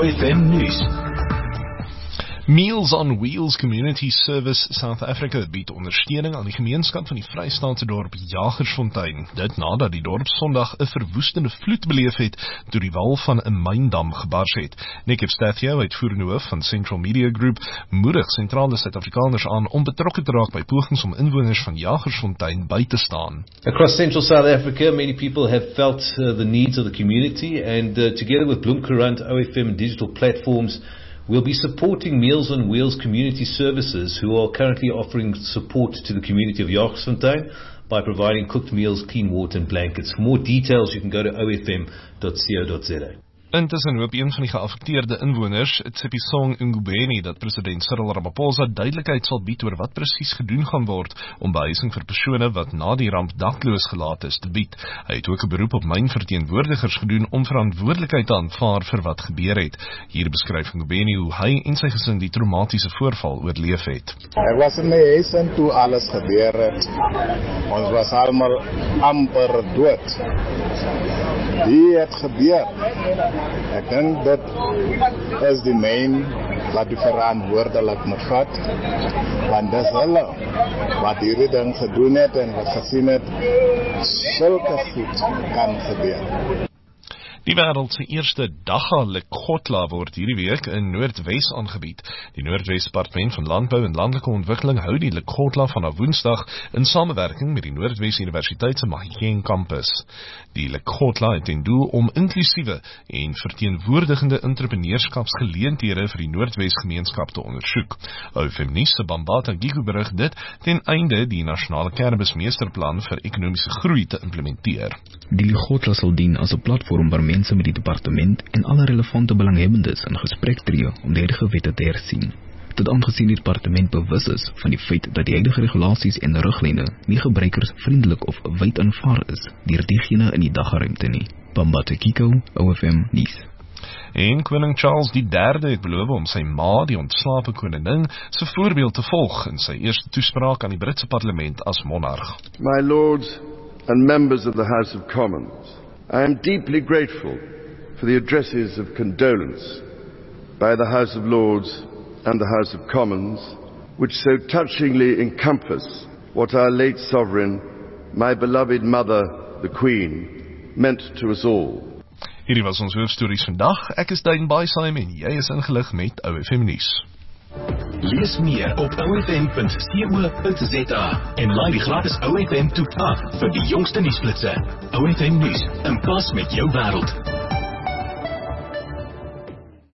OFM Nuus. Meals on Wheels Community Service South Africa bied ondersteuning aan die gemeenskap van die Vrystaatse dorp Jagersfontein. Dit nadat die dorp Sondag 'n verwoestende vloed beleef het toe die wal van 'n myndam gebars het. Nick Evstathio, uitvoerende hoof van Central Media Group, moedig sentrale Suid-Afrikaners aan om betrokke te raak by pogings om inwoners van Jagersfontein by te staan. Across Central South Africa, many people have felt the needs of the community, and together with Bloemcourant, OFM and digital platforms, we'll be supporting Meals on Wheels Community Services, who are currently offering support to the community of Jagersfontein by providing cooked meals, clean water and blankets. For more details, you can go to ofm.co.za. Intussen hoop een van die geaffekteerde inwoners, Tshepisong Ngubeni, dat president Cyril Ramaphosa duidelikheid sal bied oor wat presies gedoen gaan word om behuising vir persone wat na die ramp dakloos gelaat is te bied. Hy het ook 'n beroep op mynverteenwoordigers gedoen om verantwoordelikheid te aanvaar vir wat gebeur het. Hier beskryf Ngubeni hoe hy en sy gesin die traumatiese voorval oorleef het. Ek was in my huis en toe alles gebeur het. Ons was almal amper dood. Die het gebeur. Ek dink dit is die myn wat die verantwoordelik moet vat, want dis hulle wat hierdie ding gedoen het en wat gesien het, sulke goed kan gebeur. Die wêreld se eerste Dagga Lekgotla word hierdie week in Noordwes aangebied. Die Noordwes Departement van Landbou en Landelike Ontwikkeling hou die Lekgotla vanaf Woensdag in samewerking met die Noordwes Universiteit se Mahikeng kampus. Die Lekgotla het ten doel om inklusiewe en verteenwoordigende entrepreneurskapsgeleenthede vir die Noordwes gemeenskap te ondersoek. OFM Nuus se Bambata Gigu berig dit ten einde die nasionale cannabismeesterplan vir ekonomiese groei te implementeer. Die Lekgotla sal dien as 'n platform waar mense met die departement en alle relevante belanghebbendes in gesprek tree om die huidige wette te hersien. Dit aangesien die departement bewus is van die feit dat die huidige regulasies en riglyne nie gebruikersvriendelik of wyd aanvaar is deur diegene in die daggaruimte nie. Bambata Kiko, OFM Nuus. En koning Charles III het beloof om sy ma, die ontslape koningin, se voorbeeld te volg in sy eerste toespraak aan die Britse parlement as monarg. My lords and members of the House of Commons, I am deeply grateful for the addresses of condolence by the House of Lords and the House of Commons, which so touchingly encompass what our late sovereign, my beloved mother, the Queen, meant to us all. Hierdie was ons hoofstories vandag. Ek is Duin Baaisaim en jy is ingelig met OFM Nuus. Lees meer op ofm.co.za en laai die gratis OFM toep af vir die jongste nuusflitsse. OFM Nuus, in pas met jou wêreld.